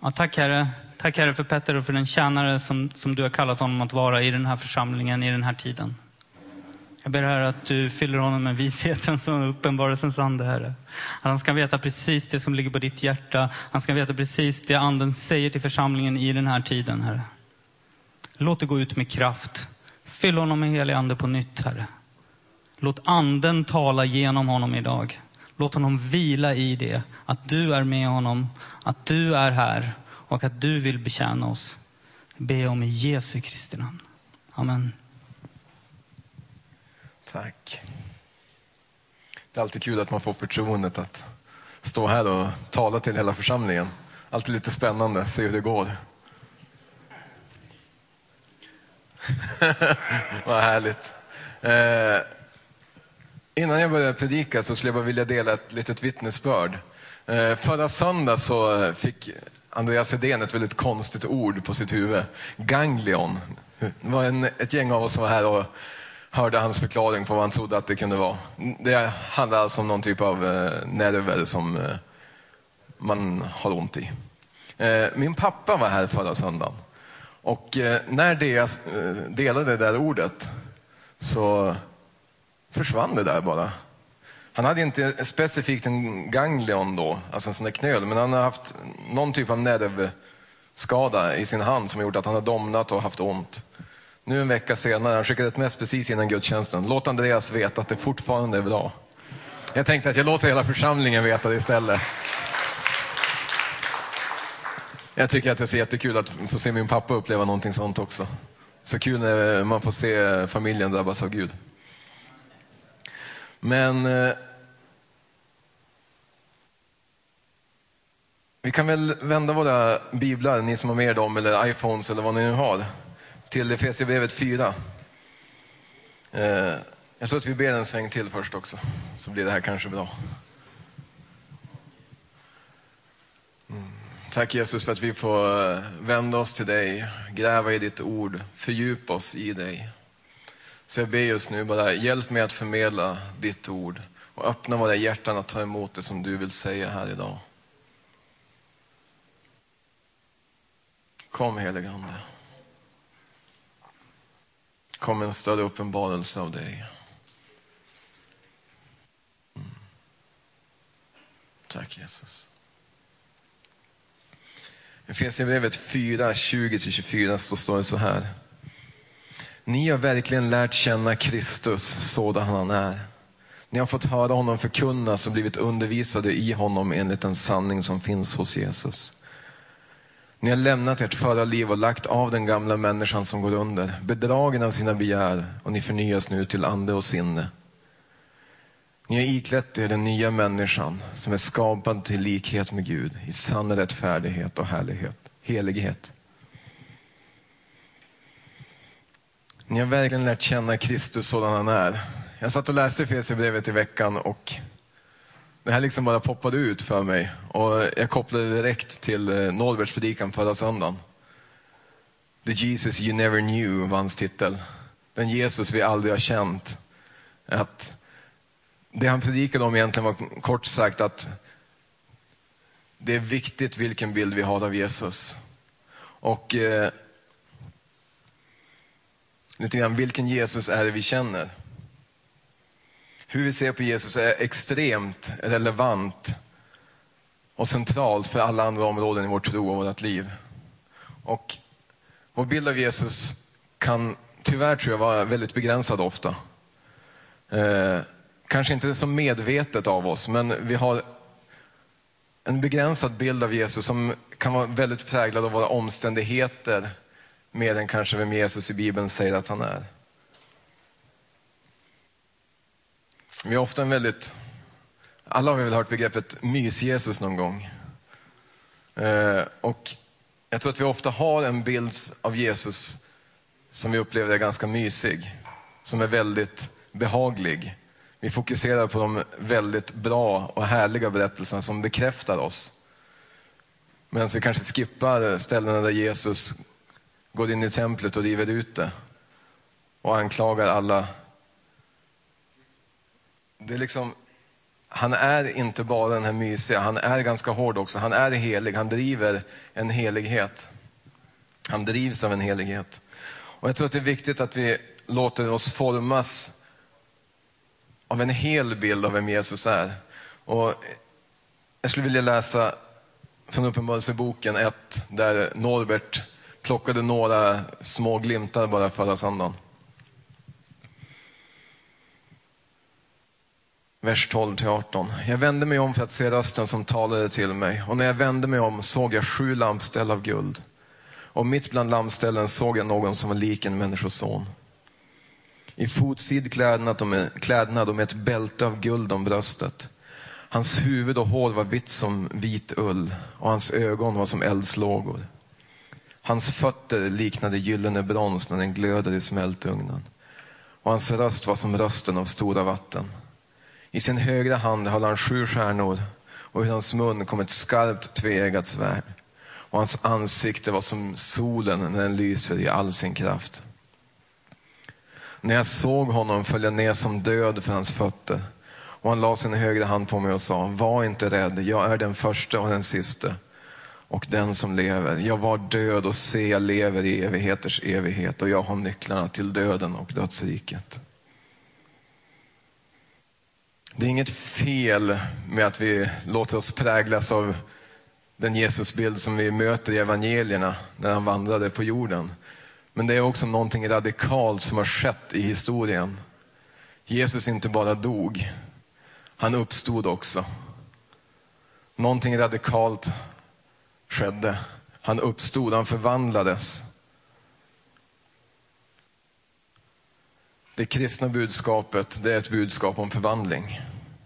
Ja, tack Herre. Tack Herre för Petter och för den tjänare som du har kallat honom att vara i den här församlingen, i den här tiden. Jag ber Herre att du fyller honom med visheten som uppenbarelsens ande, Herre. Att han ska veta precis det som ligger på ditt hjärta. Han ska veta precis det anden säger till församlingen i den här tiden, Herre. Låt det gå ut med kraft. Fyll honom med helig ande på nytt, Herre. Låt anden tala genom honom idag. Låt honom vila i det. Att du är med honom. Att du är här. Och att du vill betjäna oss. Be om i Jesu Kristi namn. Amen. Tack. Det är alltid kul att man får förtroendet att stå här och tala till hela församlingen. Alltid lite spännande. Se hur det går. Vad härligt. Innan jag började predika så skulle jag bara vilja dela ett litet vittnesbörd. Förra söndag så fick Andreas Hedén ett väldigt konstigt ord på sitt huvud. Ganglion. Det var ett gäng av oss som var här och hörde hans förklaring på vad han trodde att det kunde vara. Det handlar alltså om någon typ av nerver som man har ont i. Min pappa var här förra söndagen. Och när jag delade det där ordet så försvann det där bara. Han hade inte specifikt en ganglion då, alltså en sån där knöl, men han har haft någon typ av nervskada i sin hand som gjort att han har domnat och haft ont. Nu en vecka senare, han skickade ett mest precis innan gudstjänsten. Låt Andreas veta att det fortfarande är bra. Jag tänkte att jag låter hela församlingen veta det istället. Jag tycker att det är så jättekul att få se min pappa uppleva någonting sånt också. Så kul när man får se familjen drabbas av Gud. Men vi kan väl vända våra biblar, ni som har med dem, eller iPhones eller vad ni nu har, till Efesierbrevet 4. Jag tror att vi ber en sväng till först också, så blir det här kanske bra. Tack Jesus för att vi får vända oss till dig, gräva i ditt ord, fördjupa oss i dig. Så jag ber just nu bara, hjälp mig att förmedla ditt ord och öppna våra hjärtan att ta emot det som du vill säga här idag. Kom helige Ande. Kom en större uppenbarelse av dig. Tack Jesus. I Efesierbrevet 4, 20-24 så står det så här. Ni har verkligen lärt känna Kristus sådan han är. Ni har fått höra honom förkunnas och blivit undervisade i honom enligt den sanning som finns hos Jesus. Ni har lämnat ert förra liv och lagt av den gamla människan som går under, bedragen av sina begär, och ni förnyas nu till ande och sinne. Ni har iklätt er den nya människan som är skapad till likhet med Gud i sann rättfärdighet och helighet. Ni har verkligen lärt känna Kristus sådan han är. Jag satt och läste Efesierbrevet i veckan och det här liksom bara poppade ut för mig. Och jag kopplade direkt till Norberts predikan förra söndagen. The Jesus you never knew var hans titel. Den Jesus vi aldrig har känt. Att det han predikade om egentligen var kort sagt att det är viktigt vilken bild vi har av Jesus. Och lite grann, vilken Jesus är det vi känner? Hur vi ser på Jesus är extremt relevant och centralt för alla andra områden i vår tro och vårt liv. Och vår bild av Jesus kan tyvärr tror jag vara väldigt begränsad ofta. Kanske inte så medvetet av oss, men vi har en begränsad bild av Jesus som kan vara väldigt präglad av våra omständigheter mer än kanske vem Jesus i Bibeln säger att han är. Vi har ofta alla har vi väl hört begreppet mys-Jesus någon gång. Och jag tror att vi ofta har en bild av Jesus som vi upplever är ganska mysig. Som är väldigt behaglig. Vi fokuserar på de väldigt bra och härliga berättelserna som bekräftar oss. Medan vi kanske skippar ställena där Jesus går in i templet och river ut det. Och anklagar alla. Det är liksom han är inte bara den här mysiga, han är ganska hård också. Han är helig, han driver en helighet. Han drivs av en helighet. Och jag tror att det är viktigt att vi låter oss formas av en hel bild av vem Jesus är. Och jag skulle vilja läsa från Uppenbarelseboken 1, där Norbert plockade några små glimtar bara förra söndagen. Vers 12-18. Jag vände mig om för att se rösten som talade till mig. Och när jag vände mig om såg jag 7 lampställ av guld. Och mitt bland lampställen såg jag någon som var lik en människoson. I fotsidklädnad och med ett bälte av guld om bröstet. Hans huvud och hår var vitt som vit ull. Och hans ögon var som eldslågor. Hans fötter liknade gyllene brons när den glödade i smältugnen. Och hans röst var som rösten av stora vatten. I sin högra hand höll han 7 stjärnor, och ur hans mun kom ett skarpt tveeggat svärd. Och hans ansikte var som solen när den lyser i all sin kraft. När jag såg honom föll jag ner som död för hans fötter. Och han la sin högra hand på mig och sa: var inte rädd, jag är den första och den siste. Och den som lever. Jag var död och se, jag lever i evigheters evighet. Och jag har nycklarna till döden och dödsriket. Det är inget fel med att vi låter oss präglas av den Jesusbild som vi möter i evangelierna när han vandrade på jorden. Men det är också någonting radikalt som har skett i historien. Jesus inte bara dog, han uppstod också. Någonting radikalt skedde. Han uppstod, han förvandlades. Det kristna budskapet, det är ett budskap om förvandling.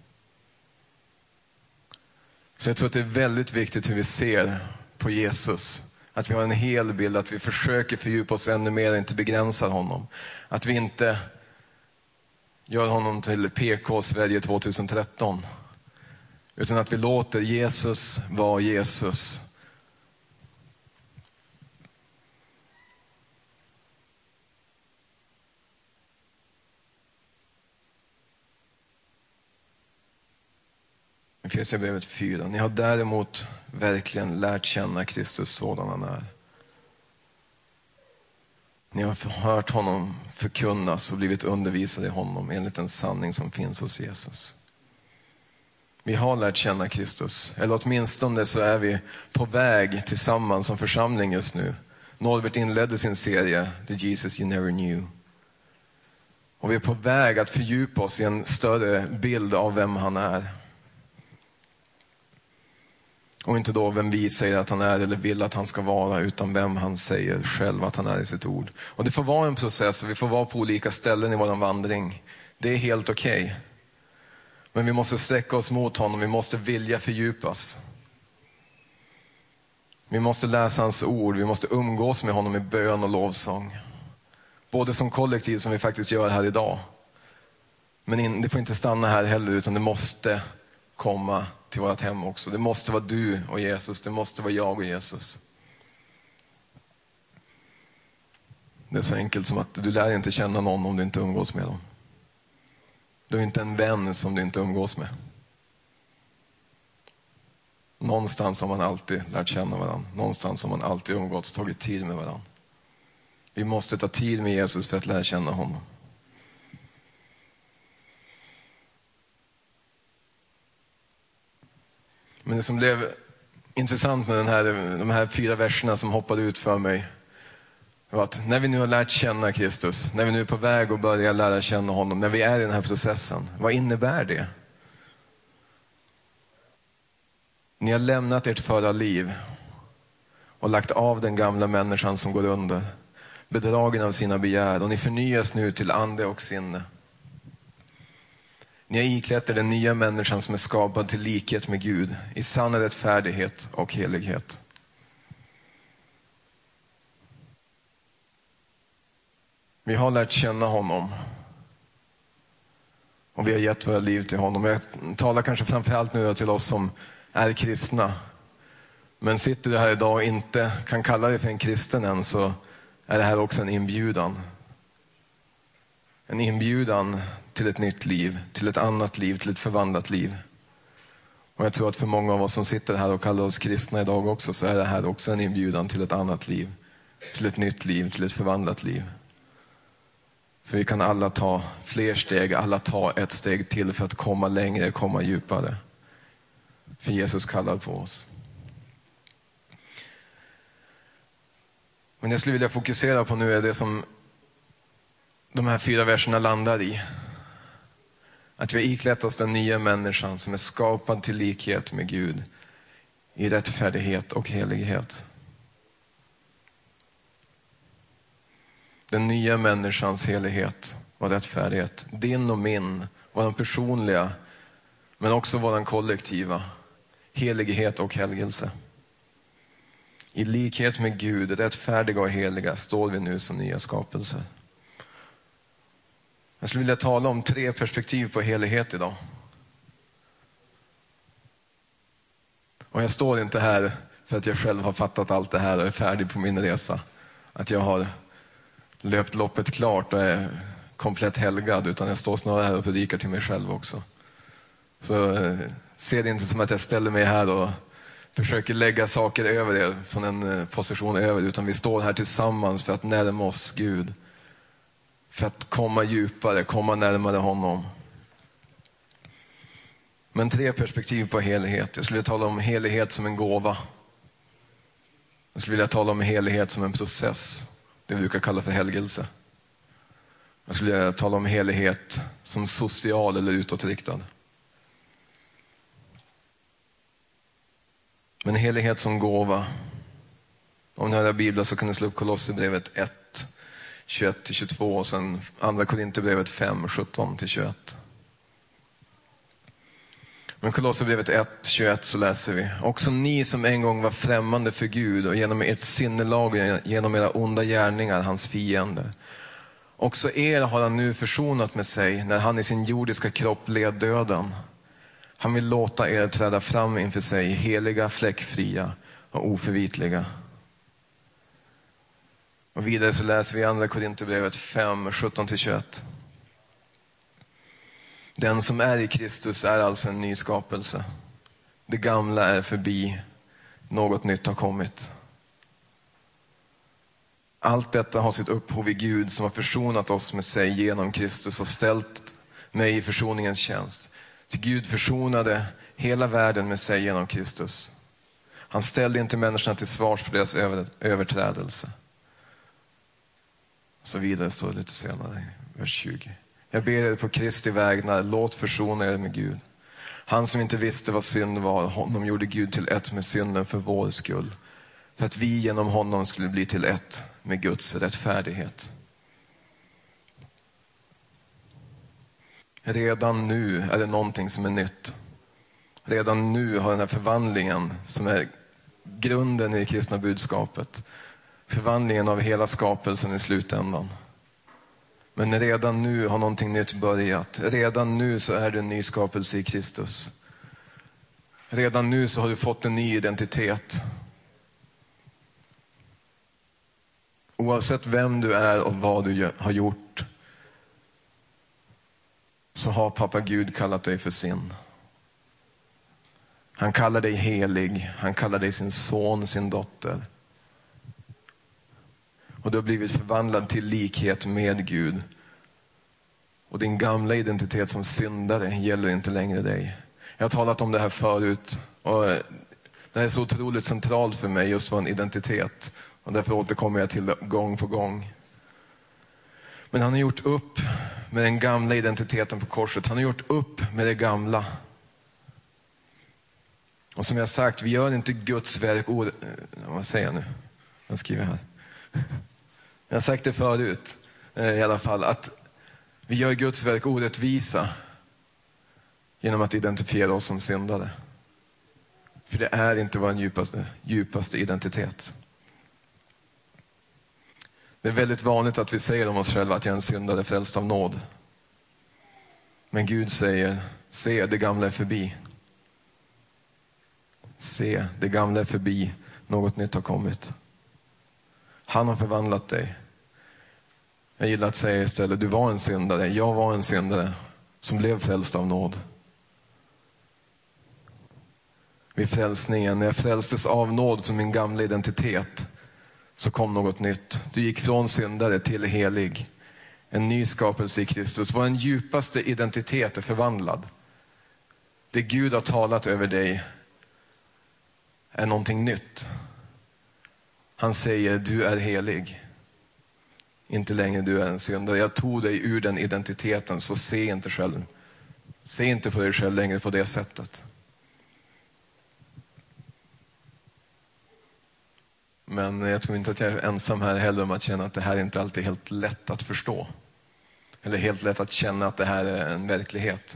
Så jag tror att det är väldigt viktigt hur vi ser på Jesus. Att vi har en hel bild, att vi försöker fördjupa oss ännu mer och inte begränsar honom. Att vi inte gör honom till PK Sverige 2013. Utan att vi låter Jesus vara Jesus. Efesierbrevet 4. Ni har däremot verkligen lärt känna Kristus sådan han är. Ni har hört honom förkunnas och blivit undervisade i honom enligt en sanning som finns hos Jesus. Vi har lärt känna Kristus, eller åtminstone så är vi på väg tillsammans som församling just nu. Norbert inledde sin serie The Jesus You Never Knew. Och vi är på väg att fördjupa oss i en större bild av vem han är. Och inte då vem vi säger att han är eller vill att han ska vara, utan vem han säger själv att han är i sitt ord. Och det får vara en process, och vi får vara på olika ställen i vår vandring. Det är helt okej. Men vi måste sträcka oss mot honom, vi måste vilja fördjupas. Vi måste läsa hans ord, vi måste umgås med honom i bön och lovsång. Både som kollektiv som vi faktiskt gör här idag. Men det får inte stanna här heller, utan det måste komma till vårt hem också. Det måste vara du och Jesus, det måste vara jag och Jesus. Det är så enkelt som att du lär inte känna någon om du inte umgås med dem. Du är inte en vän som du inte umgås med. Någonstans har man alltid lärt känna varandra. Någonstans har man alltid umgåtts, tagit tid med varandra. Vi måste ta tid med Jesus för att lära känna honom. Men det som blev intressant med de här 4 verserna som hoppade ut för mig var att när vi nu har lärt känna Kristus, när vi nu är på väg att börja lära känna honom, när vi är i den här processen, vad innebär det? Ni har lämnat ert förra liv och lagt av den gamla människan som går under, bedragen av sina begär, och ni förnyas nu till ande och sinne. Ni har iklätt er den nya människan som är skapad till likhet med Gud, i sann rättfärdighet och helighet. Vi har lärt känna honom. Och vi har gett våra liv till honom. Jag talar kanske framförallt nu till oss som är kristna. Men sitter du här idag och inte kan kalla dig för en kristen än, så är det här också en inbjudan. En inbjudan till ett nytt liv, till ett annat liv, till ett förvandlat liv. Och jag tror att för många av oss som sitter här och kallar oss kristna idag också, så är det här också en inbjudan till ett annat liv. Till ett nytt liv, till ett förvandlat liv. För vi kan alla ta fler steg, alla ta ett steg till för att komma längre, komma djupare. För Jesus kallar på oss. Men jag skulle vilja fokusera på nu är det som de här 4 verserna landar i. Att vi har iklätt oss den nya människan som är skapad till likhet med Gud i rättfärdighet och helighet. Den nya människans helighet och rättfärdighet. Din och min, vår personliga, men också vår kollektiva helighet och helgelse. I likhet med Gud, rättfärdiga och heliga, står vi nu som nya skapelser. Jag skulle vilja tala om 3 perspektiv på helighet idag. Och jag står inte här för att jag själv har fattat allt det här och är färdig på min resa. Att jag har löpt loppet klart och är komplett helgad, utan jag står snarare här och predikar till mig själv också. Så se det inte som att jag ställer mig här och försöker lägga saker över er från en position över, utan vi står här tillsammans för att närma oss Gud. För att komma djupare, komma närmare honom. Men 3 perspektiv på helighet. Jag skulle tala om helighet som en gåva. Jag skulle vilja tala om helighet som en process. Det vi brukar kalla för helgelse. Jag skulle vilja tala om helighet som social eller utåtriktad. Men helighet som gåva. Om ni har Bibeln så kan ni slå upp Kolosserbrevet 1, 21-22 och sen andra Korinthierbrevet 5, 17-21. Men Kolosserbrevet 1, 21 så läser vi: också ni som en gång var främmande för Gud och genom ert sinnelag och genom era onda gärningar hans fiender. Också er har han nu försonat med sig när han i sin jordiska kropp led döden. Han vill låta er träda fram inför sig heliga, fläckfria och oförvitliga. Och vidare så läser vi andra Korinthierbrevet 5, 17-21. Den som är i Kristus är alltså en ny skapelse. Det gamla är förbi, något nytt har kommit. Allt detta har sitt upphov i Gud som har försonat oss med sig genom Kristus och ställt mig i försoningens tjänst. Till Gud försonade hela världen med sig genom Kristus. Han ställde inte människorna till svars för deras överträdelse. Så vidare står det lite senare, vers 20. Jag ber er på Kristi vägnar, låt försona er med Gud. Han som inte visste vad synd var, honom gjorde Gud till ett med synden för vår skull. För att vi genom honom skulle bli till ett med Guds rättfärdighet. Redan nu är det någonting som är nytt. Redan nu har den här förvandlingen som är grunden i det kristna budskapet. Förvandlingen av hela skapelsen i slutändan. Men redan nu har någonting nytt börjat. Redan nu så är du en ny skapelse i Kristus. Redan nu så har du fått en ny identitet. Oavsett vem du är och vad du har gjort, så har pappa Gud kallat dig för sin. Han kallar dig helig. Han kallar dig sin son, sin dotter. Och du har blivit förvandlad till likhet med Gud. Och din gamla identitet som syndare gäller inte längre dig. Jag har talat om det här förut. Och det är så otroligt centralt för mig, just vår identitet. Och därför återkommer jag till det gång på gång. Men han har gjort upp med den gamla identiteten på korset. Han har gjort upp med det gamla. Och som jag sagt, vi gör inte Guds verk vad säger jag nu? Jag skriver här. Jag har sagt det förut i alla fall, att vi gör Guds verk orättvisa genom att identifiera oss som syndare. För det är inte vår djupaste identitet. Det är väldigt vanligt att vi säger om oss själva att jag är en syndare frälst av nåd. Men Gud säger, se, det gamla är förbi. Se, det gamla är förbi, något nytt har kommit. Han har förvandlat dig. Jag gillar att säga istället, du var en syndare, jag var en syndare som blev frälst av nåd. vid frälsningen. När jag frälstes av nåd från min gamla identitet så kom något nytt. Du gick från syndare till helig. En ny skapelse i Kristus. Vår djupaste identitet är förvandlad. Det Gud har talat över dig är någonting nytt. Han säger, du är helig. Inte längre du är en syndare. Jag tog dig ur den identiteten, så se inte själv. Se inte på dig själv längre på det sättet. Men jag tror inte att jag är ensam här heller om att känna att det här inte alltid är helt lätt att förstå. Eller helt lätt att känna att det här är en verklighet.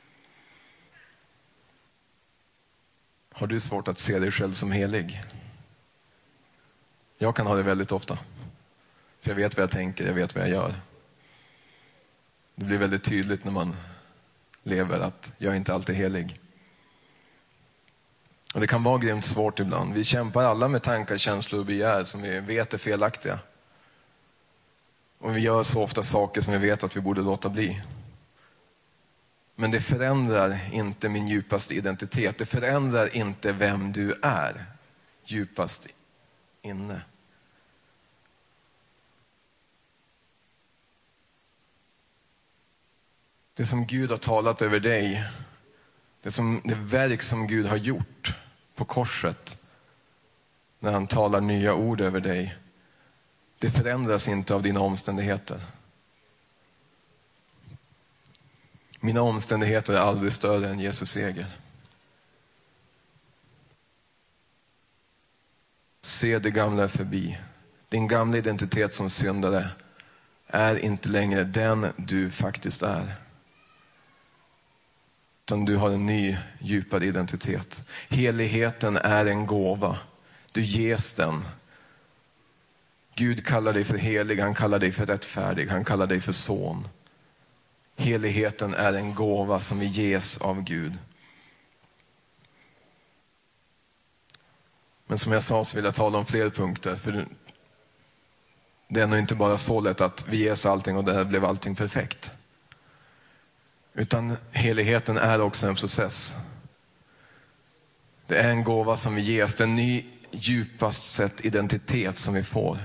Har du svårt att se dig själv som helig? Jag kan ha det väldigt ofta. För jag vet vad jag tänker, jag vet vad jag gör. Det blir väldigt tydligt när man lever att jag inte alltid är helig. Och det kan vara grymt svårt ibland. Vi kämpar alla med tankar, känslor och begär som vi vet är felaktiga. Och vi gör så ofta saker som vi vet att vi borde låta bli. Men det förändrar inte min djupaste identitet. Det förändrar inte vem du är djupast inne. Det som Gud har talat över dig, det verk som Gud har gjort på korset, när han talar nya ord över dig, det förändras inte av dina omständigheter. Mina omständigheter är aldrig större än Jesus seger. Se det gamla förbi. Din gamla identitet som syndare är inte längre den du faktiskt är. Utan du har en ny, djupare identitet. Heligheten är en gåva. Du ges den. Gud kallar dig för helig, han kallar dig för rättfärdig, han kallar dig för son. Heligheten är en gåva som vi ges av Gud. Men som jag sa så vill jag tala om fler punkter. För det är nog inte bara så lätt att vi ges allting och där blev allting perfekt. Utan heligheten är också en process. Det är en gåva som vi ges. Det är en ny, djupast sett identitet som vi får.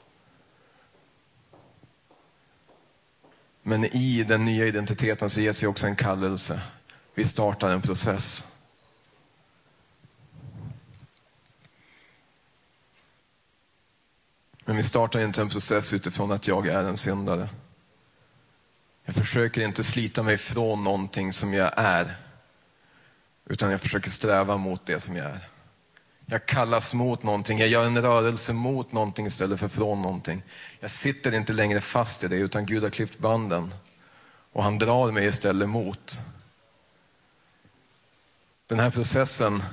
Men i den nya identiteten så ges ju också en kallelse. Vi startar en process. Men vi startar inte en process utifrån att jag är en syndare. Jag försöker inte slita mig från någonting som jag är. Utan jag försöker sträva mot det som jag är. Jag kallas mot någonting. Jag gör en rörelse mot någonting istället för från någonting. Jag sitter inte längre fast i det utan Gud har klippt banden. Och han drar mig istället mot. Den här processen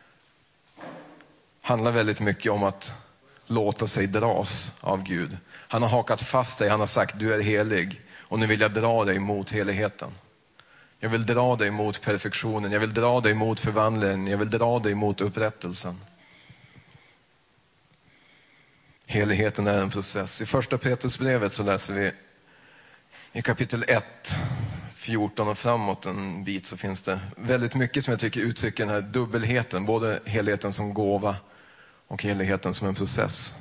handlar väldigt mycket om att låta sig dras av Gud. Han har hakat fast dig, han har sagt du är helig. Och nu vill jag dra dig mot heligheten. Jag vill dra dig mot perfektionen. Jag vill dra dig mot förvandlingen. Jag vill dra dig mot upprättelsen. Heligheten är en process. I första Petrusbrevet så läser vi i kapitel 1, 14 och framåt en bit, så finns det väldigt mycket som jag tycker uttrycker den här dubbelheten. Både heligheten som gåva och heligheten som en process.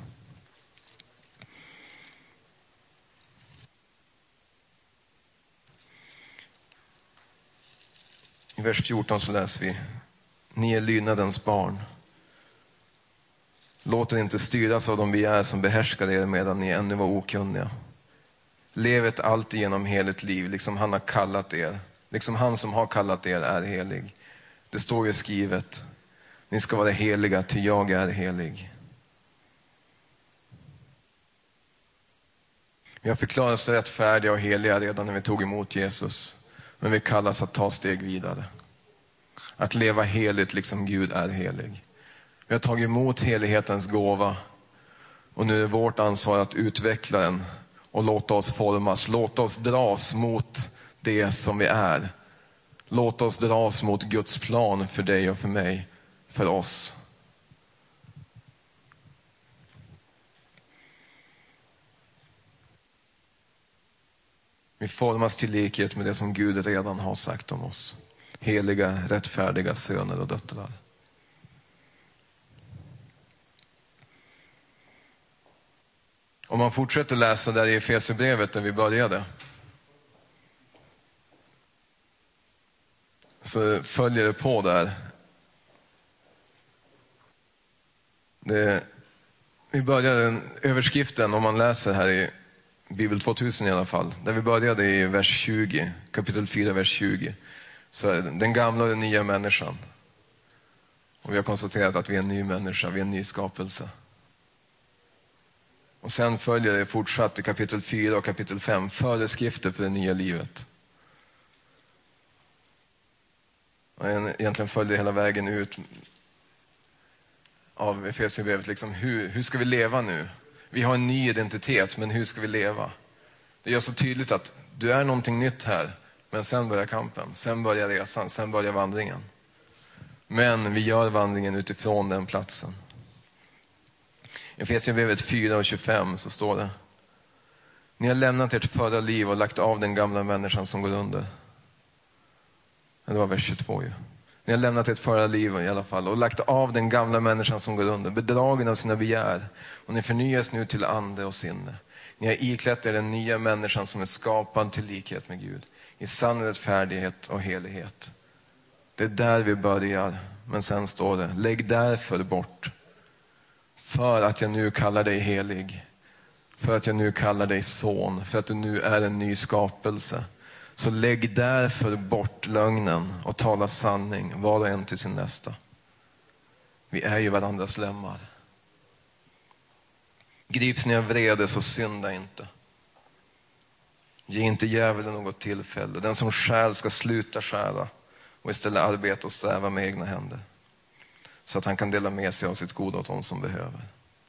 I vers 14 så läser vi: ni är lydnadens barn. Låt er inte styras av de begär som behärskar er medan ni ännu var okunniga. Lev ett alltid genom heligt liv, liksom han har kallat er. Liksom han som har kallat er är helig. Det står ju skrivet: ni ska vara heliga, ty jag är helig. Vi har förklarats rättfärdiga och heliga redan när vi tog emot Jesus. Men vi kallas att ta steg vidare. Att leva heligt liksom Gud är helig. Vi har tagit emot helighetens gåva. Och nu är vårt ansvar att utveckla den. Och låta oss formas. Låta oss dras mot det som vi är. Låt oss dras mot Guds plan för dig och för mig. För oss. Vi formas till likhet med det som Gud redan har sagt om oss. Heliga, rättfärdiga söner och döttrar. Om man fortsätter läsa där i Efesierbrevet där vi började, så följer det på där. Vi började överskriften, om man läser här i Bibel 2000 i alla fall, där vi började i vers 20, kapitel 4, vers 20. Så är det den gamla och den nya människan. Och vi har konstaterat att vi är en ny människa, vi är en ny skapelse. Och sen följer det fortsatt i kapitel 4 och kapitel 5, föreskrifter för det nya livet. Och egentligen följer det hela vägen ut av Efesierbrevet, liksom hur ska vi leva nu? Vi har en ny identitet, men hur ska vi leva? Det gör så tydligt att du är någonting nytt här, men sen börjar kampen, sen börjar resan, sen börjar vandringen. Men vi gör vandringen utifrån den platsen. I Efesierbrevet 4 och 25 så står det: ni har lämnat ert förra liv och lagt av den gamla människan som går under. Det var vers 22 ju. Ni har lämnat ert förra liv i alla fall och lagt av den gamla människan som går under, bedragen av sina begär, och ni förnyas nu till ande och sinne. Ni har iklätt er den nya människan som är skapad till likhet med Gud, i sann rättfärdighet och helighet. Det är där vi börjar, men sen står det: lägg därför bort, för att jag nu kallar dig helig, för att jag nu kallar dig son, för att du nu är en ny skapelse. Så lägg därför bort lögnen och tala sanning, var och en till sin nästa. Vi är ju varandras lemmar. Grips ni av vrede, så synda inte. Ge inte djävulen något tillfälle. Den som stjäl ska sluta stjäla och istället arbeta och sträva med egna händer, så att han kan dela med sig av sitt goda åt dem som behöver.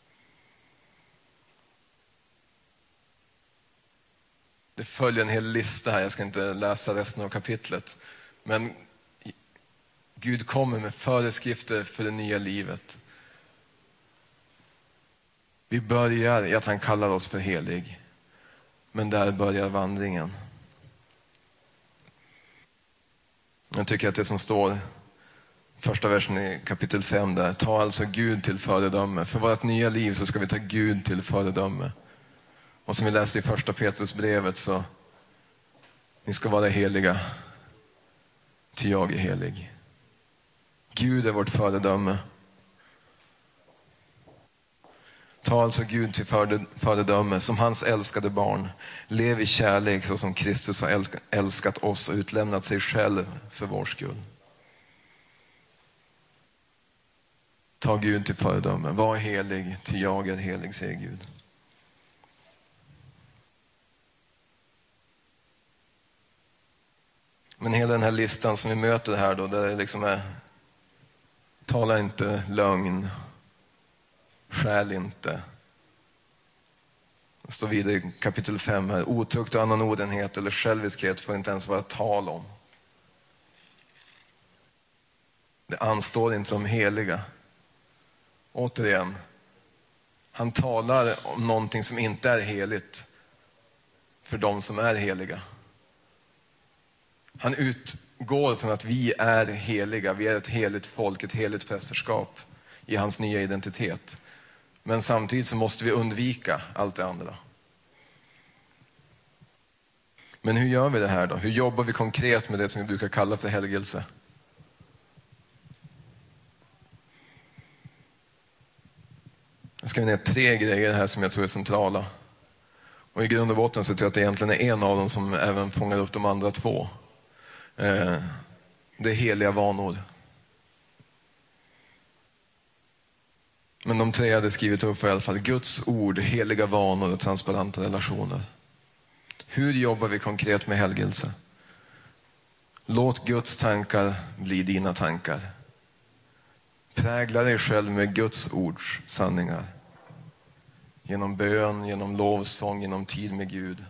Det följer en hel lista här, jag ska inte läsa resten av kapitlet. Men Gud kommer med föreskrifter för det nya livet. Vi börjar i att han kallar oss för helig, men där börjar vandringen. Jag tycker att det som står första versen i kapitel 5 där: ta alltså Gud till föredöme. För vårt nya liv så ska vi ta Gud till föredöme. Och som vi läste i första Petrusbrevet, så ni ska vara heliga, ty jag är helig. Gud är vårt föredöme. Ta alltså Gud till föredöme som hans älskade barn. Lev i kärlek så som Kristus har älskat oss och utlämnat sig själv för vår skull. Ta Gud till föredöme. Var helig, ty jag är helig, säger Gud. Men hela den här listan som vi möter här då, där det liksom är: tala inte lögn, stjäl inte. Det står vidare i kapitel 5 här: otukt och annan orenhet eller själviskhet får inte ens vara tal om. Det anstår inte som heliga. Återigen, han talar om någonting som inte är heligt för de som är heliga. Han utgår från att vi är heliga, vi är ett heligt folk, ett heligt prästerskap i hans nya identitet. Men samtidigt så måste vi undvika allt det andra. Men hur gör vi det här då? Hur jobbar vi konkret med det som vi brukar kalla för helgelse? Jag ska ner 3 grejer här som jag tror är centrala. Och i grund och botten så tror jag att det egentligen är en av dem som även fångar upp de andra 2. Det är heliga vanor. Men de 3 hade skrivit upp i alla fall: Guds ord, heliga vanor och transparenta relationer. Hur jobbar vi konkret med helgelse? Låt Guds tankar bli dina tankar. Prägla dig själv med Guds ords sanningar. Genom bön, genom lovsång, genom tid med Gud.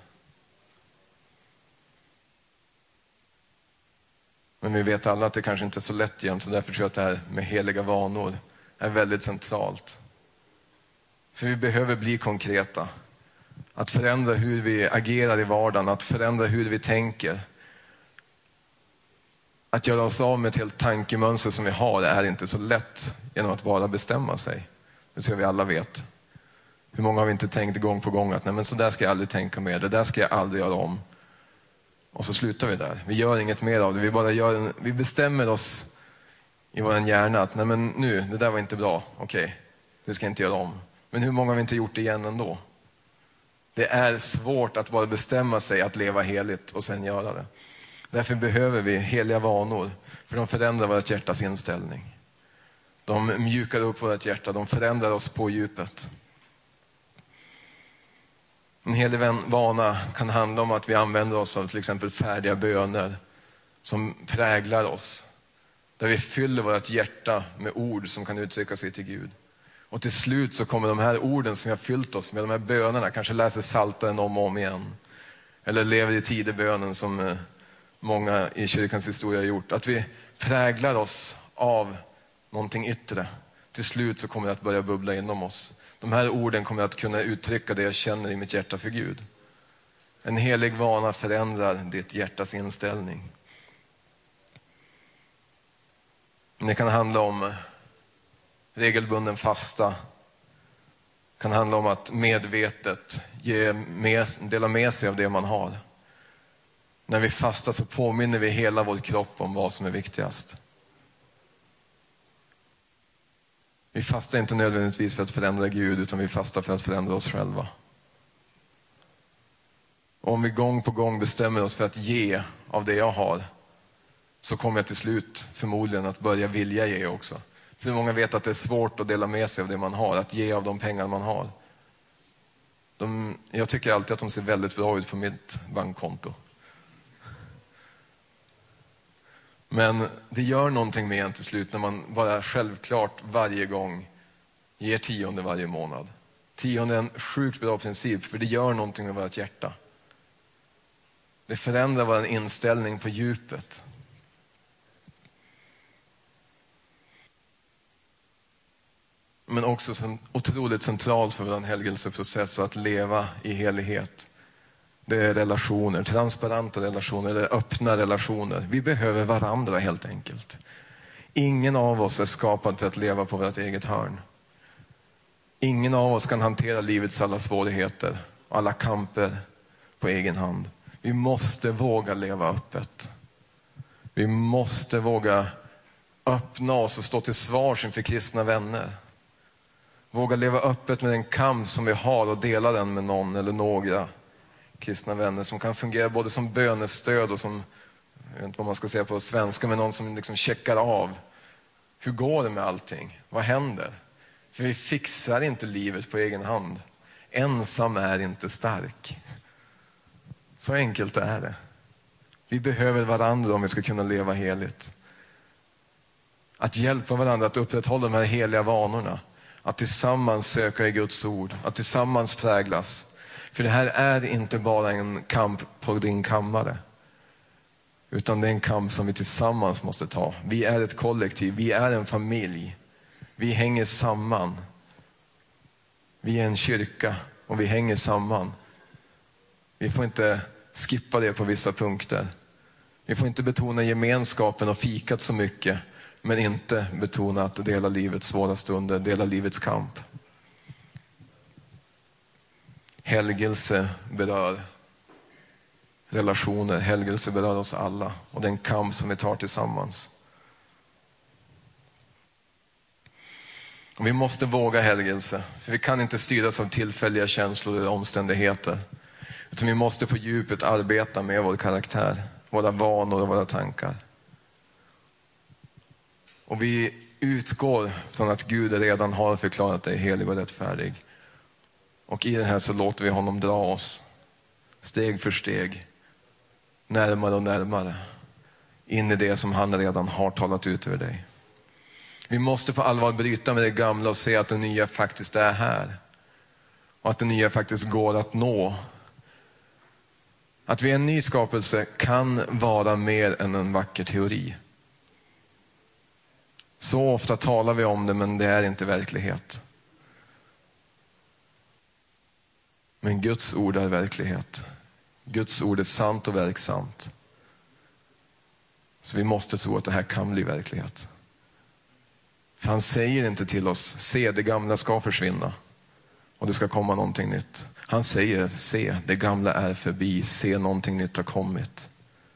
Men vi vet alla att det kanske inte är så lätt jämt, så därför tror jag att det här med heliga vanor är väldigt centralt. För vi behöver bli konkreta. Att förändra hur vi agerar i vardagen, att förändra hur vi tänker. Att göra oss av med ett helt tankemönster som vi har är inte så lätt genom att bara bestämma sig. Det tror jag vi alla vet. Hur många har vi inte tänkt gång på gång att nej, men så där ska jag aldrig tänka mer, det där ska jag aldrig göra om. Och så slutar vi där. Vi gör inget mer av det. Vi bestämmer oss i vår hjärna att nej, men nu, det där var inte bra. Okej, det ska jag inte göra om. Men hur många har vi inte gjort det igen ändå? Det är svårt att bara bestämma sig att leva heligt och sen göra det. Därför behöver vi heliga vanor. För de förändrar vårt hjärtas inställning. De mjukar upp vårt hjärta. De förändrar oss på djupet. En helig vana kan handla om att vi använder oss av till exempel färdiga böner som präglar oss. Där vi fyller vårt hjärta med ord som kan uttrycka sig till Gud. Och till slut så kommer de här orden som vi har fyllt oss med, de här bönerna, kanske läser Psaltaren om och om igen. Eller lever i tidebönen som många i kyrkans historia har gjort. Att vi präglar oss av någonting yttre. Till slut så kommer det att börja bubbla inom oss. De här orden kommer att kunna uttrycka det jag känner i mitt hjärta för Gud. En helig vana förändrar ditt hjärtas inställning. Det kan handla om regelbunden fasta. Det kan handla om att medvetet dela med sig av det man har. När vi fastar så påminner vi hela vår kropp om vad som är viktigast. Vi fastar inte nödvändigtvis för att förändra Gud, utan vi fastar för att förändra oss själva. Och om vi gång på gång bestämmer oss för att ge av det jag har, så kommer jag till slut förmodligen att börja vilja ge också. För många vet att det är svårt att dela med sig av det man har, att ge av de pengar man har. Jag tycker alltid att de ser väldigt bra ut på mitt bankkonto. Men det gör någonting med en till slut när man bara självklart varje gång ger 10:e varje månad. 10:e är en sjukt bra princip, för det gör någonting med vårt hjärta. Det förändrar vår inställning på djupet. Men också otroligt centralt för vår helgelseprocess och att leva i helighet. Det är relationer, transparenta relationer eller öppna relationer. Vi behöver varandra helt enkelt. Ingen av oss är skapad för att leva på vårt eget hörn. Ingen av oss kan hantera livets alla svårigheter och alla kamper på egen hand. Vi måste våga leva öppet. Vi måste våga öppna oss och stå till svars inför kristna vänner. Våga leva öppet med den kamp som vi har och dela den med någon eller några kristna vänner som kan fungera både som bönestöd och som, jag vet inte vad man ska säga på svenska, men någon som liksom checkar av. Hur går det med allting? Vad händer? För vi fixar inte livet på egen hand. Ensam är inte stark. Så enkelt är det. Vi behöver varandra om vi ska kunna leva heligt. Att hjälpa varandra att upprätthålla de här heliga vanorna. Att tillsammans söka i Guds ord. Att tillsammans präglas. För det här är inte bara en kamp på din kammare. Utan det är en kamp som vi tillsammans måste ta. Vi är ett kollektiv, vi är en familj. Vi hänger samman. Vi är en kyrka och vi hänger samman. Vi får inte skippa det på vissa punkter. Vi får inte betona gemenskapen och fikat så mycket. Men inte betona att dela livets svåra stunder, dela livets kamp. Helgelse berör relationer, helgelse berör oss alla. Och den kamp som vi tar tillsammans. Och vi måste våga helgelse. För vi kan inte styras av tillfälliga känslor eller omständigheter. Utan vi måste på djupet arbeta med vår karaktär, våra vanor och våra tankar. Och vi utgår från att Gud redan har förklarat dig helig och rättfärdig. Och i det här så låter vi honom dra oss steg för steg närmare och närmare in i det som han redan har talat ut över dig. Vi måste på allvar bryta med det gamla och se att det nya faktiskt är här. Och att det nya faktiskt går att nå. Att vi är en ny skapelse kan vara mer än en vacker teori. Så ofta talar vi om det, men det är inte verklighet. Men Guds ord är verklighet. Guds ord är sant och verksamt. Så vi måste tro att det här kan bli verklighet. För han säger inte till oss, se det gamla ska försvinna. Och det ska komma någonting nytt. Han säger, se, det gamla är förbi. Se, någonting nytt har kommit.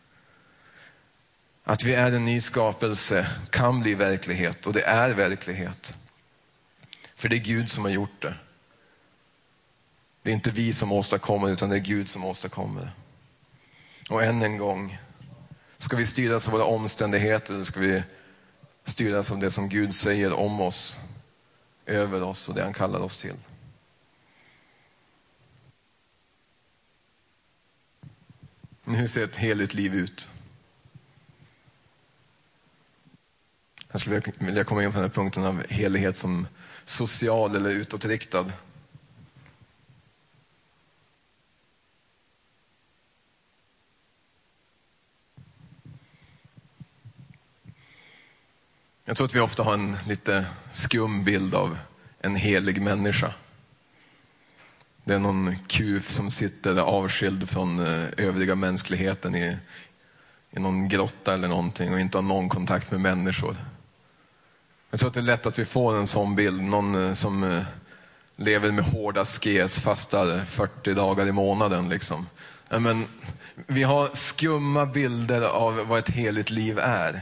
Att vi är en ny skapelse kan bli verklighet. Och det är verklighet. För det är Gud som har gjort det. Det är inte vi som åstadkommer, utan det är Gud som åstadkommer. Och än en gång, ska vi styras av våra omständigheter, eller ska vi styras av det som Gud säger om oss, över oss och det han kallar oss till? Hur ser ett heligt liv ut? Jag skulle vilja komma in på den här punkten av helighet som social eller utåtriktad. Jag tror att vi ofta har en lite skum bild av en helig människa. Det är någon kuf som sitter avskild från övriga mänskligheten i någon grotta eller någonting och inte har någon kontakt med människor. Jag tror att det är lätt att vi får en sån bild. Någon som lever med hårda askes, fastar 40 dagar i månaden. Liksom. Men vi har skumma bilder av vad ett heligt liv är.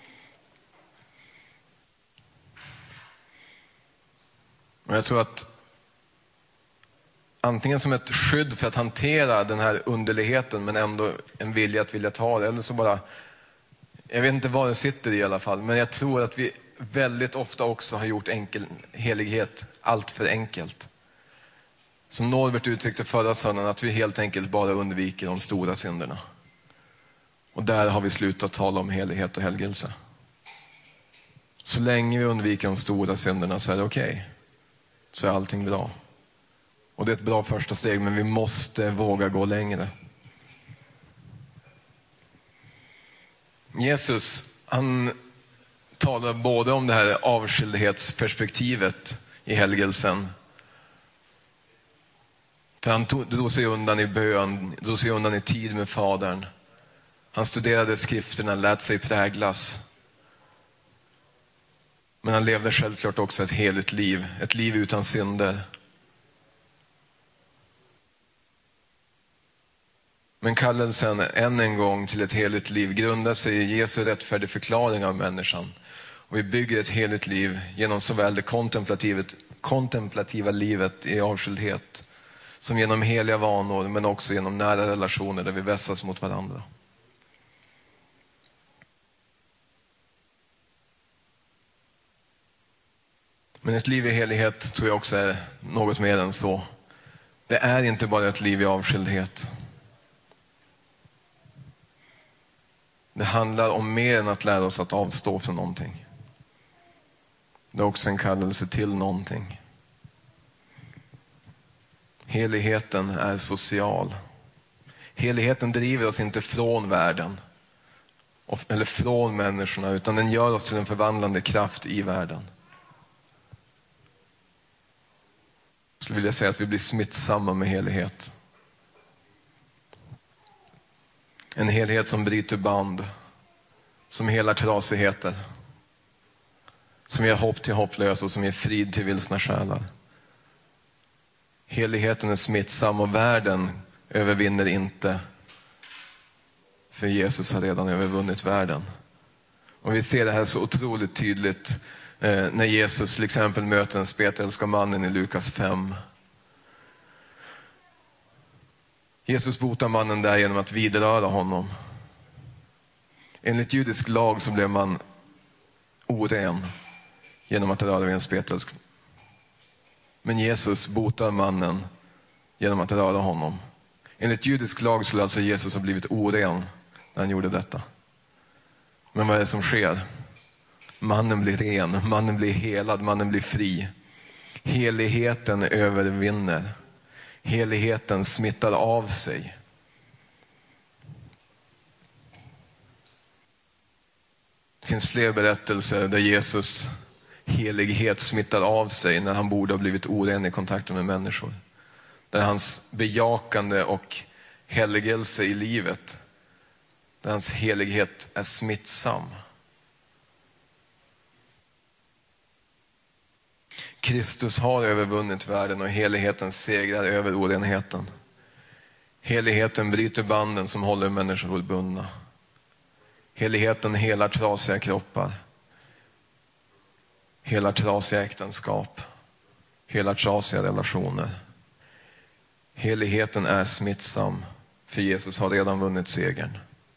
Och jag tror att antingen som ett skydd för att hantera den här underligheten, men ändå en vilja att vilja ta det, eller så bara, jag vet inte vad det sitter i alla fall, men jag tror att vi väldigt ofta också har gjort helighet allt för enkelt. Som Norbert uttryckte förra söndagen, att vi helt enkelt bara undviker de stora synderna. Och där har vi slutat tala om helighet och helgelse. Så länge vi undviker de stora synderna så är det okej. Så är allting bra. Och det är ett bra första steg, men vi måste våga gå längre. Jesus, han talar både om det här avskildhetsperspektivet i helgelsen. För han drog sig undan i bön, drog sig undan i tid med Fadern. Han studerade skrifterna, lät sig präglas. Men han levde självklart också ett heligt liv, ett liv utan synder. Men kallelsen än en gång till ett heligt liv grundar sig i Jesu rättfärdig förklaring av människan. Och vi bygger ett heligt liv genom såväl det kontemplativa livet i avskildhet som genom heliga vanor, men också genom nära relationer där vi vässas mot varandra. Men ett liv i helighet tror jag också är något mer än så. Det är inte bara ett liv i avskildhet. Det handlar om mer än att lära oss att avstå från någonting. Det är också en kallelse till någonting. Heligheten är social. Heligheten driver oss inte från världen eller från människorna, utan den gör oss till en förvandlande kraft i världen. Jag skulle vilja säga att vi blir smittsamma med helighet. En helhet som bryter band, som helar trasigheter, som ger hopp till hopplösa och som ger frid till vilsna själar. Heligheten är smittsam och världen övervinner inte, för Jesus har redan övervunnit världen. Och vi ser det här så otroligt tydligt när Jesus till exempel möter den spetälska mannen i Lukas 5. Jesus botar mannen där genom att vidröra honom. Enligt judisk lag så blev man oren genom att röra vid en spetälsk. Men Jesus botar mannen genom att röra honom. Enligt judisk lag skulle alltså Jesus ha blivit oren när han gjorde detta. Men vad är det som sker? Mannen blir ren, mannen blir helad, mannen blir fri. Heligheten övervinner. Heligheten smittar av sig. Det finns fler berättelser där Jesus helighet smittar av sig när han borde ha blivit oren i kontakten med människor. Där hans bejakande och helgelse i livet, där hans helighet är smittsam. Kristus har övervunnit världen och heligheten segrar över orenheten. Heligheten bryter banden som håller människor bundna. Heligheten helar trasiga kroppar. Helar trasiga äktenskap. Helar trasiga relationer. Heligheten är smittsam, för Jesus har redan vunnit segern.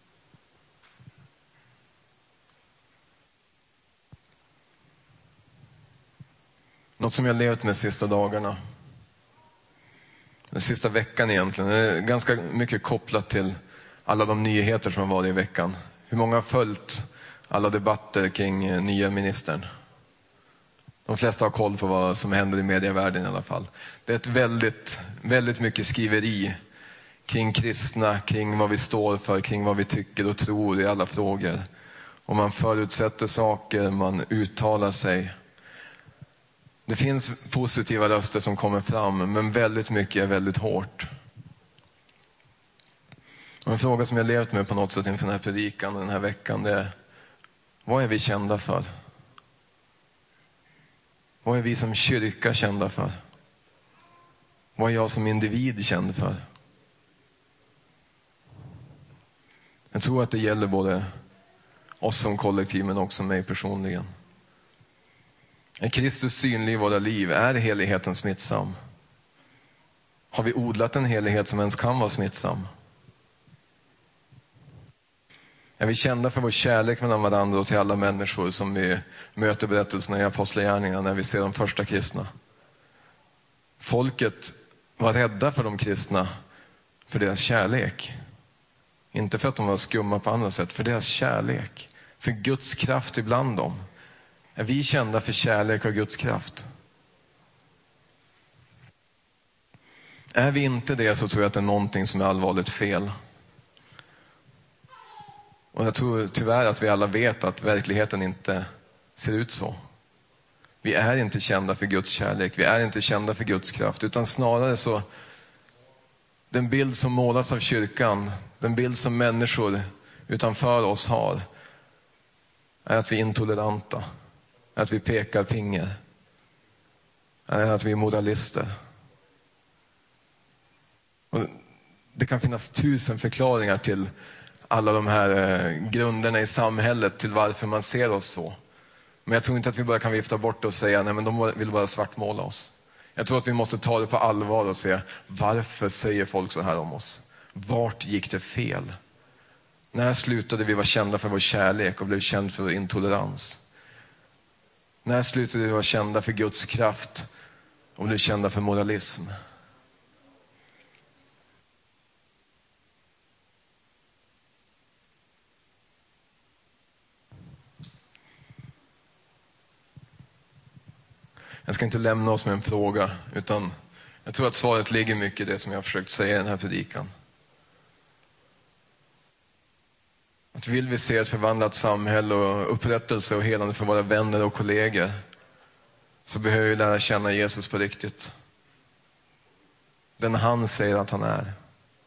Något som jag levt med de sista dagarna, den sista veckan egentligen, är ganska mycket kopplat till alla de nyheter som har varit i veckan. Hur många har följt alla debatter kring nya ministern? De flesta har koll på vad som händer i medievärlden i alla fall. Det är ett väldigt mycket skriveri kring kristna, kring vad vi står för, kring vad vi tycker och tror i alla frågor. Och man förutsätter saker, man uttalar sig. Det finns positiva röster som kommer fram, men väldigt mycket är väldigt hårt. Och en fråga som jag levt med på något sätt inför den här predikan den här veckan, det är: vad är vi kända för? Vad är vi som kyrka kända för? Vad är jag som individ känd för? Jag tror att det gäller både oss som kollektiv men också mig personligen. Är Kristus synlig i våra liv? Är heligheten smittsam? Har vi odlat en helighet som ens kan vara smittsam? Är vi kända för vår kärlek mellan varandra och till alla människor, som vi möter berättelserna i Apostlagärningarna när vi ser de första kristna? Folket var rädda för de kristna för deras kärlek. Inte för att de var skumma på andra sätt, för deras kärlek. För Guds kraft ibland dem. Är vi kända för kärlek och Guds kraft? Är vi inte det, så tror jag att det är någonting som är allvarligt fel. Och jag tror tyvärr att vi alla vet att verkligheten inte ser ut så. Vi är inte kända för Guds kärlek. Vi är inte kända för Guds kraft. Utan snarare så, den bild som målas av kyrkan, den bild som människor utanför oss har, är att vi är intoleranta. Att vi pekar finger. Är att vi är moralister. Och det kan finnas 1000 förklaringar till alla de här grunderna i samhället till varför man ser oss så. Men jag tror inte att vi bara kan vifta bort det och säga: nej, men de vill bara svartmåla oss. Jag tror att vi måste ta det på allvar och se: varför säger folk så här om oss? Vart gick det fel? När slutade vi vara kända för vår kärlek och blev känd för vår intolerans? När slutade vi vara kända för Guds kraft och blev kända för moralism? Jag ska inte lämna oss med en fråga, utan jag tror att svaret ligger mycket i det som jag har försökt säga i den här predikan. Att vill vi se ett förvandlat samhälle och upprättelse och helande för våra vänner och kollegor, så behöver vi lära känna Jesus på riktigt. Den han säger att han är.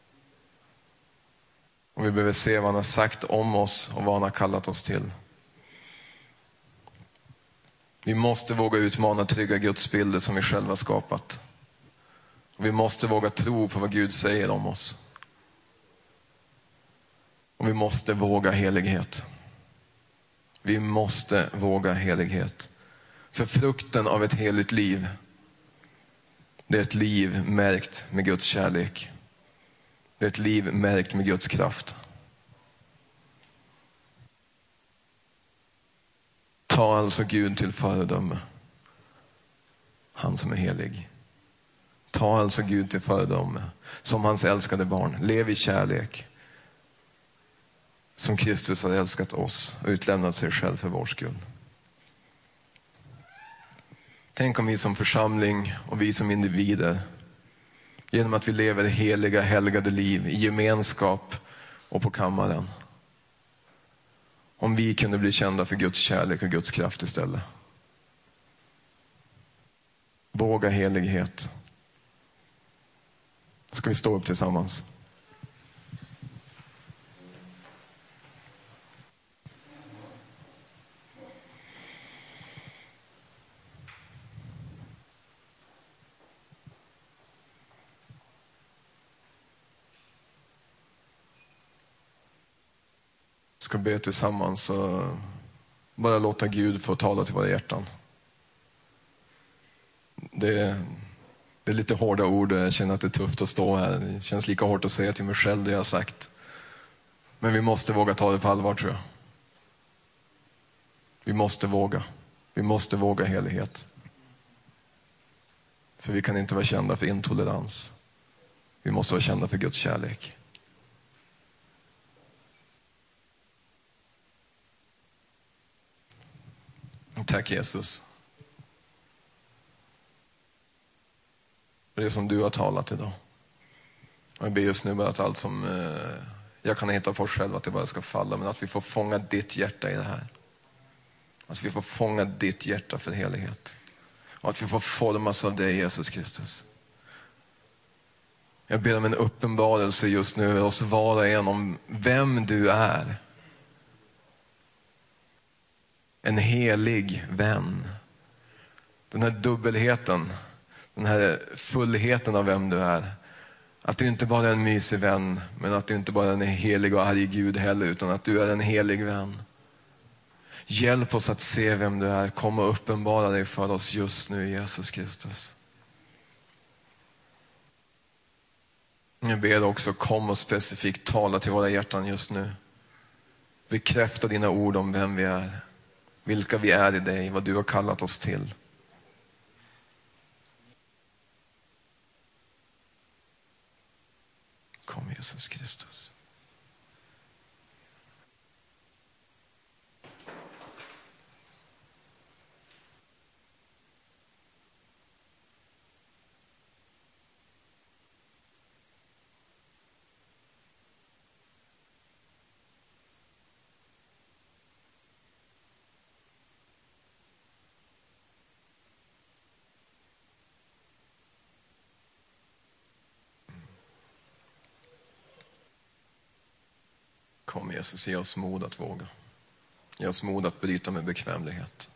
Och vi behöver se vad han har sagt om oss och vad han har kallat oss till. Vi måste våga utmana trygga gudsbilder som vi själva skapat. Och vi måste våga tro på vad Gud säger om oss. Och vi måste våga helighet. Vi måste våga helighet. För frukten av ett heligt liv, det är ett liv märkt med Guds kärlek. Det är ett liv märkt med Guds kraft. Ta alltså Gud till föredöme. Han som är helig. Ta alltså Gud till föredöme som hans älskade barn. Lev i kärlek. Som Kristus har älskat oss och utlämnat sig själv för vår skull. Tänk om vi som församling och vi som individer, genom att vi lever heliga, helgade liv i gemenskap och på kammaren, om vi kunde bli kända för Guds kärlek och Guds kraft istället. Våga helighet. Ska vi stå upp tillsammans? ska be tillsammans och bara låta Gud få tala till våra hjärtan. Det är lite hårda ord och jag känner att det är tufft att stå här. Det känns lika hårt att säga till mig själv det jag har sagt. Men vi måste våga ta det på allvar, tror jag. Vi måste våga. Vi måste våga helighet. För vi kan inte vara kända för intolerans. Vi måste vara kända för Guds kärlek. Tack Jesus. För det som du har talat idag. Och jag ber just nu bara att allt som jag kan hitta på själv, att det bara ska falla. Men att vi får fånga ditt hjärta i det här. Att vi får fånga ditt hjärta för helighet. Och att vi får formas av dig, Jesus Kristus. Jag ber om en uppenbarelse just nu oss var och en om vem du är. En helig vän. Den här dubbelheten, den här fullheten av vem du är. Att du inte bara är en mysig vän, men att du inte bara är en helig och arg Gud heller, utan att du är en helig vän. Hjälp oss att se vem du är. Kom och uppenbara dig för oss just nu, Jesus Kristus. Jag ber också, kom och specifikt tala till våra hjärtan just nu. Bekräfta dina ord om vem vi är. Vilka vi är i dig, vad du har kallat oss till. Kom Jesus Kristus. Kom Jesus, ge oss mod att våga. Ge oss mod att bryta med bekvämlighet.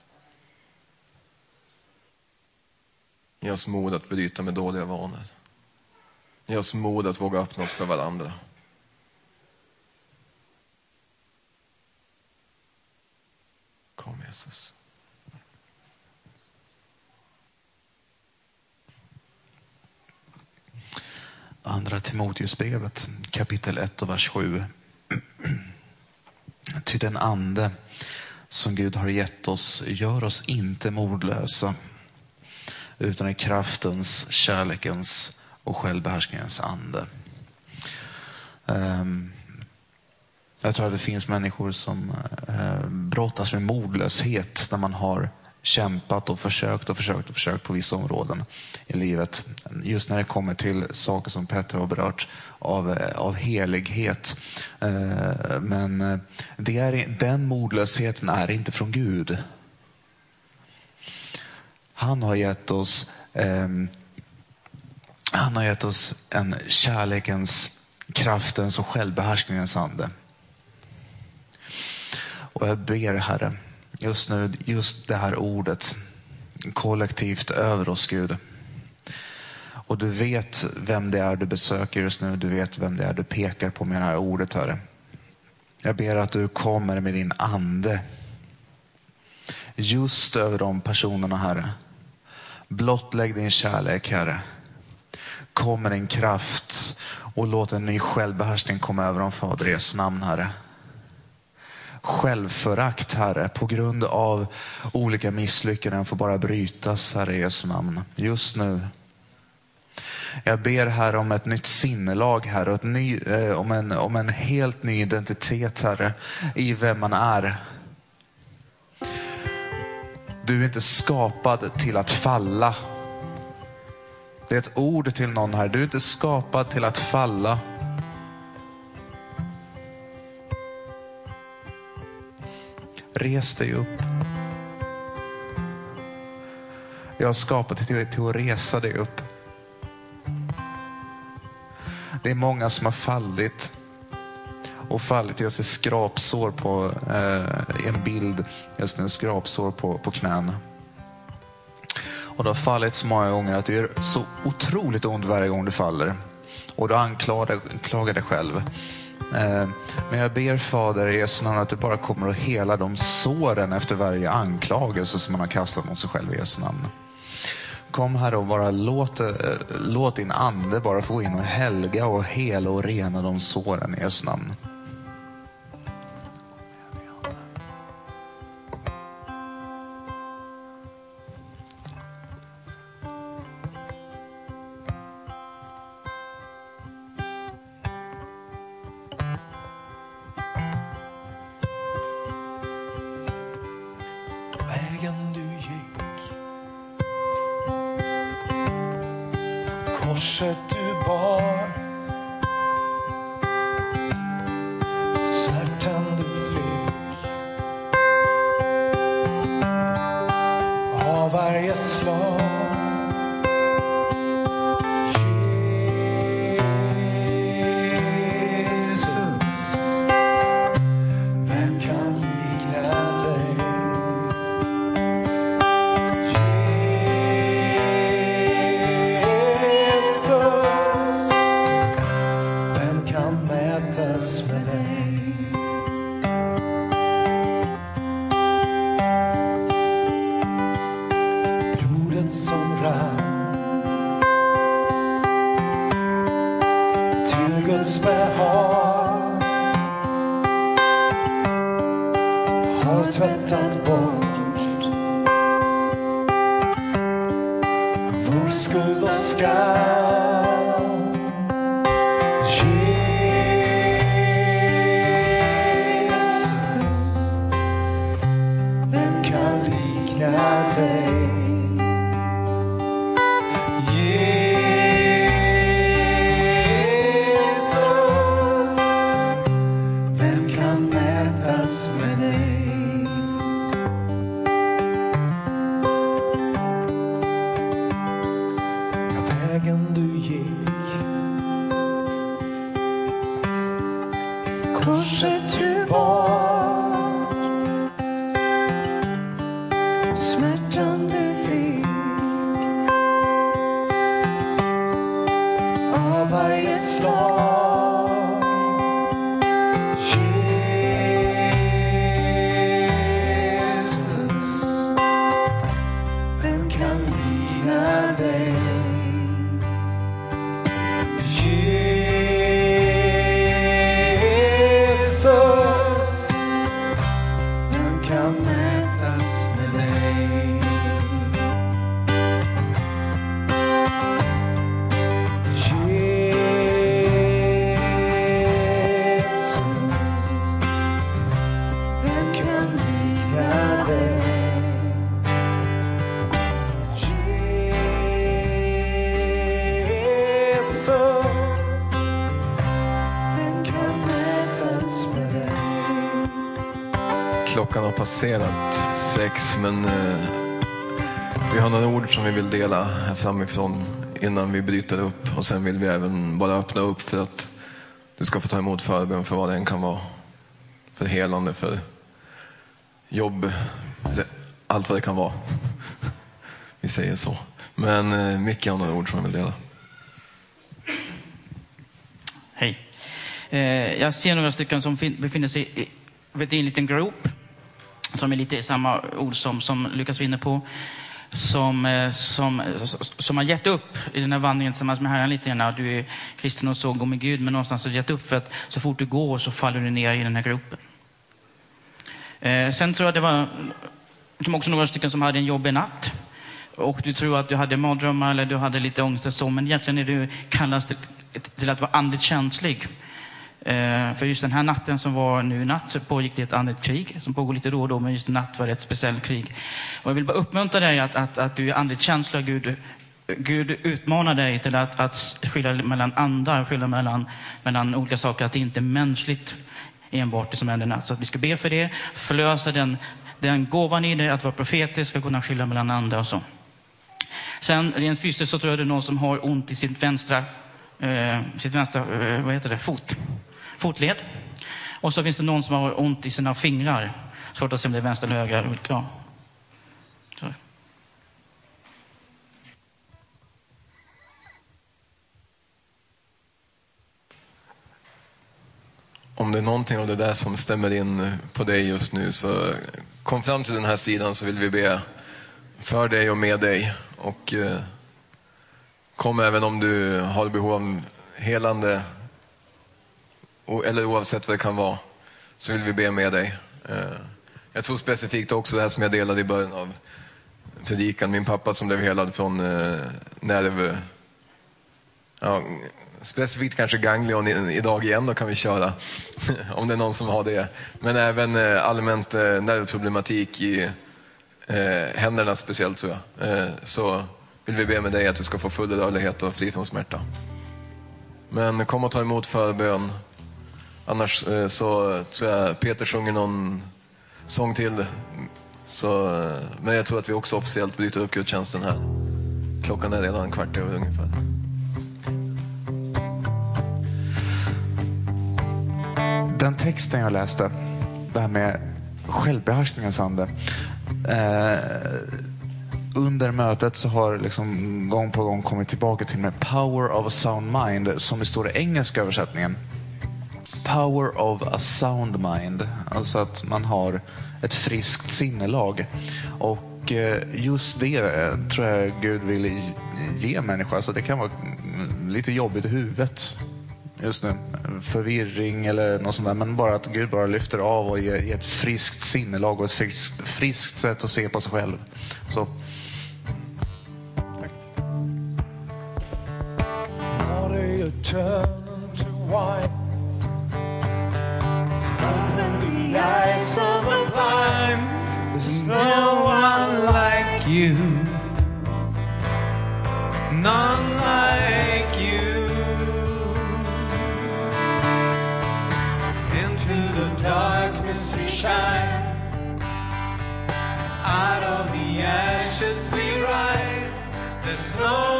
Ge oss mod att bryta med dåliga vanor. Ge oss mod att våga öppna oss för varandra. Kom Jesus. Andra Timoteusbrevet, kapitel 1 och vers 7. Ty den ande som Gud har gett oss gör oss inte modlösa, utan i kraftens, kärlekens och självbehärskningens ande. Jag tror att det finns människor som brottas med modlöshet när man har kämpat och försökt på vissa områden i livet. Just när det kommer till saker som Petter har berört av helighet. Men den modlösheten är inte från Gud. Han har gett oss en kärlekens, kraftens och självbehärskningens ande. Och jag ber, Herre, just nu, just det här ordet kollektivt över oss, Gud. Och du vet vem det är du besöker just nu. Du vet vem det är du pekar på med det här ordet, Herre. Jag ber att du kommer med din ande just över de personerna, Herre. Blottlägg din kärlek, Herre. Kom med din kraft och låt en ny självbehärskning komma över dem, Fader, i Jesu namn, Herre. Självförakt, Herre, på grund av olika misslyckanden får bara brytas, Herre, i Jesu namn. Just nu. Jag ber, Herre, om ett nytt sinnelag, Herre, och om en helt ny identitet, Herre, i vem man är. Du är inte skapad till att falla. Det är ett ord till någon här. Du är inte skapad till att falla. Res dig upp. Jag har skapat dig till att resa dig upp. Det är många som har fallit. Och fallit. Jag ser skrapsår på en bild. Just nu, skrapsår på knäna. Och det har fallit så många gånger att det är så otroligt ont varje gång du faller. Och du anklagar dig själv. Men jag ber Fader i Jesu namn att du bara kommer att hela de såren efter varje anklagelse som man har kastat mot sig själv i Jesu namn. Kom här och bara låt din ande bara få in och helga och hela och rena de såren i Jesu namn. Vägen du gick, korset du bar, smärtan du fick av varje slag. Jesus, vem kan likna dig? Guds behag har tvättat bort vår skuld och skam. Jesus, vem kan likna dig? Korset du bar, smärtan du fick av varje slag. Jesus, vem kan likna dig? Klockan har passerat 6, men vi har några ord som vi vill dela här framifrån innan vi bryter upp. Och sen vill vi även bara öppna upp för att du ska få ta emot förbön för vad det än kan vara. För helande, för jobb, allt vad det kan vara. Vi säger så. Men Micke har några ord som jag vill dela. Hej. Jag ser några stycken som befinner sig i en liten grop. Som är lite i samma ord som Lukas var inne på. Som har gett upp i den här vandringen tillsammans med Herren lite grann. Du är kristen och så, går med Gud, men någonstans har gett upp för att så fort du går så faller du ner i den här gropen. Sen tror jag det var också några stycken som hade en jobbig natt. Och du tror att du hade mardrömmar eller du hade lite ångest och så, men egentligen är du kallas till att vara andligt känslig. För just den här natten som var nu i natt så pågick det ett andligt krig som pågår lite då och då, men just natt var det ett speciellt krig. Och jag vill bara uppmuntra dig att du är andligt känslig. Gud utmanar dig till att skilja mellan andar, skilja mellan olika saker, att det inte är mänskligt enbart det som händer natt. Så att vi ska be för det, förlösa den gåvan i dig att vara profetisk, ska kunna skilja mellan andra och så. Sen rent fysiskt så tror jag det är någon som har ont i sitt vänstra fotled. Och så finns det någon som har ont i sina fingrar. Svårt att se om det är vänster eller höger. Ja. Så. om det är någonting av det där som stämmer in på dig just nu, så kom fram till den här sidan, så vill vi be för dig och med dig. Och kom även om du har behov av helande, eller oavsett vad det kan vara, så vill vi be med dig. Jag tror specifikt också det här som jag delade i början av predikan. Min pappa som blev helad från nerv. Ja, specifikt kanske ganglion idag igen, då kan vi köra. Om det är någon som har det. Men även allmänt nervproblematik i händerna speciellt, tror jag. Så vill vi be med dig att du ska få full rörlighet och fri från smärta. Men kom och ta emot förbön. Annars så tror jag Peter sjunger någon sång till. Men jag tror att vi också officiellt bryter upp gudstjänsten här. Klockan är redan 15:15 ungefär. Den texten jag läste, det här med självbehärskningens ande. Under mötet så har liksom gång på gång kommit tillbaka till med power of a sound mind, som det står i engelska översättningen. Power of a sound mind. Alltså att man har ett friskt sinnelag. Och just det tror jag Gud vill ge människor. Alltså det kan vara lite jobbigt i huvudet just nu. Förvirring eller något sånt där. Men bara att Gud bara lyfter av och ger ett friskt sinnelag och ett friskt sätt att se på sig själv. Så tack. The eyes of the blind, there's no one like you, none like you. Into the darkness you shine, out of the ashes we rise, there's no